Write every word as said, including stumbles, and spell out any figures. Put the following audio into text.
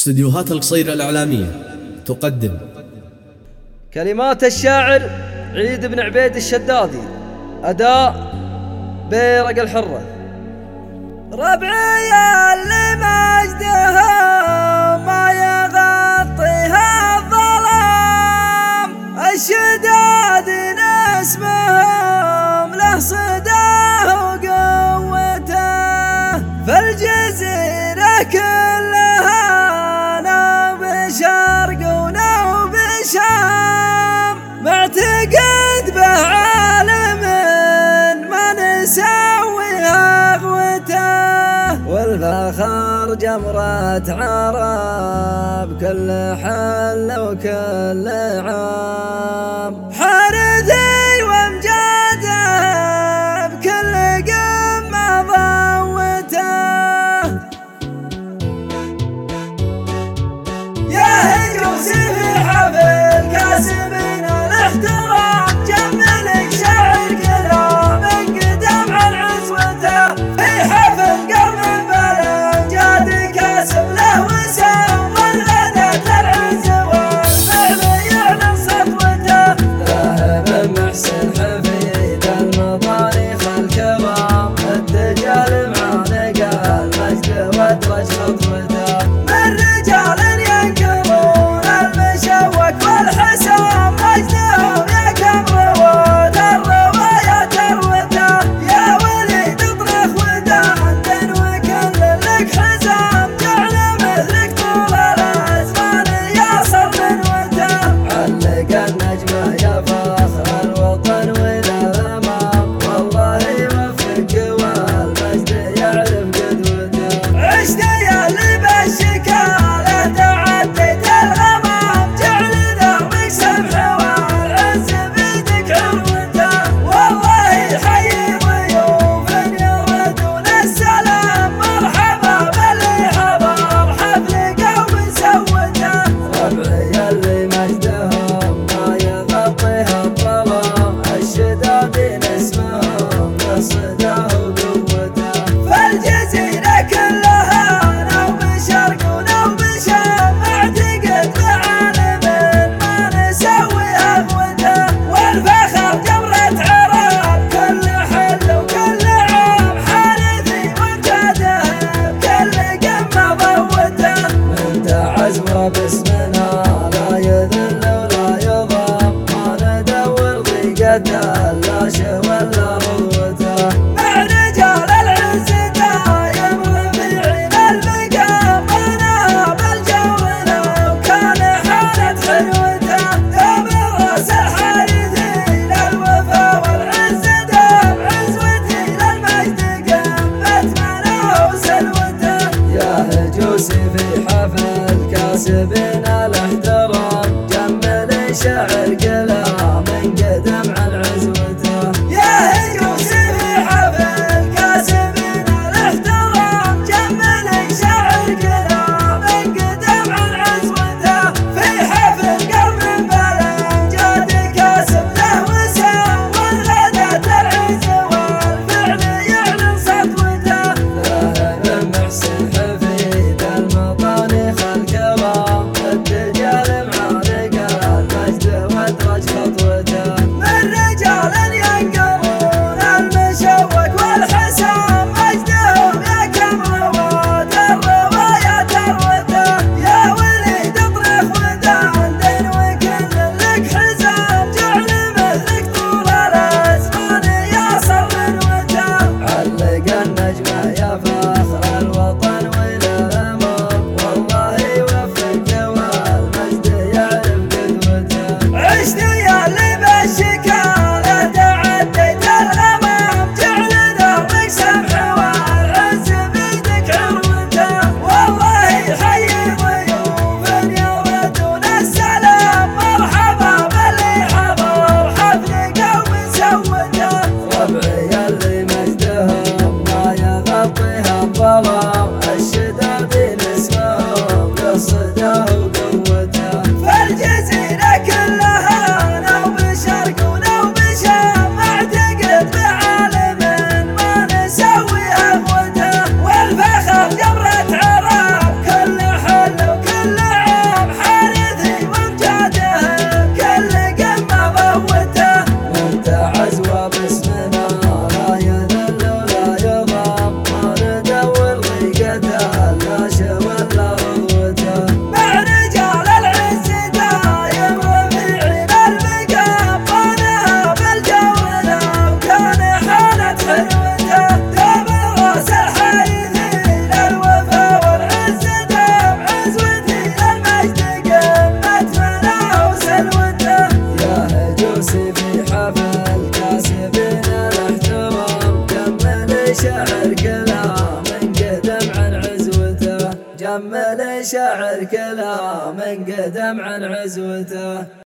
استديوهات القصيرة الإعلامية تقدم كلمات الشاعر عيد بن عبيد الشدادي، أداء بيرق الحرة. ربعي اللي مجدهم ما يغطيها الظلام، الشداد اسمهم له صداه وقوته، فالجزيرة كلها نوب شرق ونوب شام، معتقد به عالم ما نسوي أغوته، والفخر جمرة عرب كل حل وكل عام، حارثي وامجاده بكل قمة ضوته، يا هجوسي في حفل كاسبين الاحترام، جملك شعر كلامك قدام عن عزوته، في حفل قرن بلد جاد كاسب له وسام، والغدة العز والفعل يعلن سطوته، ذاهب محسن حفيد المضاريخ الكرام، الدجال معانق المجد وادرج خطوته، من رجال ينكرون المشوك والحسام، مجدهم يا كم رواد الرواية تروته، يا وليد اطرخ ودندن وكل لك حزام، جعل مثلك طول الازمان يصل من وته، علق النجمة يا فخر الوطن والى الامام، والله يوفقك والمجد يعرف قدوته، عشت يا اللي بالشكالة تعديت الغمام، جعل دربك سمح والعز بيدك عروته، والله يحيي ضيوف يردون السلام، مرحبا باللي حضر حفل قوم سوته، ربعي اللي مجدهم ما يغطيها الظلام، الشدادين اسمهم بصداه وقوته، فالجزيرة كلها نوب شرق ونوب شام، اعتقد بعالم ما نسوي أغوته، والفخر جمرة عرب كل حل وكل عام، حارثي وامجاده بكل قمة ضوته، من تعز وباسمنا لا يذل ولا يضام، ما ندور ضيقته لا ولا رضوته، مع رجال العز دايم رفيعين المقام، ما نهب الجولة وكان حالة حلوته، يوم الراس الحارثي للوفا والعز دام، عزوتي للمجد قمت منه وسلوته، يا هجوسي في حفل كاسبين الاحترام، جمل شعر كلام قدم عن عزوته، يا هجوسي في حفل كاسبين الاحترام، جمل شعر كلام قدم عن عزوته، في حفل قرن بلد جاد كاسب له وسام، والغدة العز والفعل يعلن سطوته، ذاهب محسن حفيد المطانيخ الكرام، الدجال معانق المجد شاعر كلام قدم عن عزوته.